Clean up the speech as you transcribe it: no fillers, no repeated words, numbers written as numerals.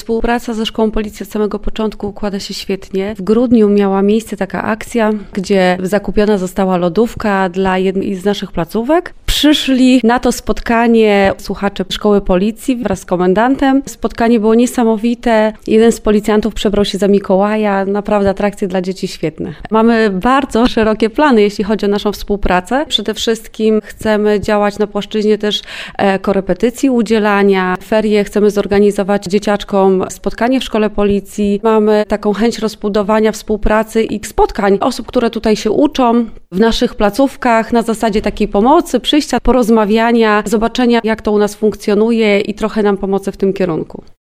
Współpraca ze Szkołą Policji od samego początku układa się świetnie. W grudniu miała miejsce taka akcja, gdzie zakupiona została lodówka dla jednej z naszych placówek. Przyszli na to spotkanie słuchacze Szkoły Policji wraz z komendantem. Spotkanie było niesamowite. Jeden z policjantów przebrał się za Mikołaja. Naprawdę atrakcje dla dzieci świetne. Mamy bardzo szerokie plany, jeśli chodzi o naszą współpracę. Przede wszystkim chcemy działać na płaszczyźnie też korepetycji, udzielania. Ferie chcemy zorganizować dzieciaczkom spotkanie w Szkole Policji. Mamy taką chęć rozbudowania współpracy i spotkań osób, które tutaj się uczą w naszych placówkach na zasadzie takiej pomocy, przyjścia, porozmawiania, zobaczenia, jak to u nas funkcjonuje i trochę nam pomocy w tym kierunku.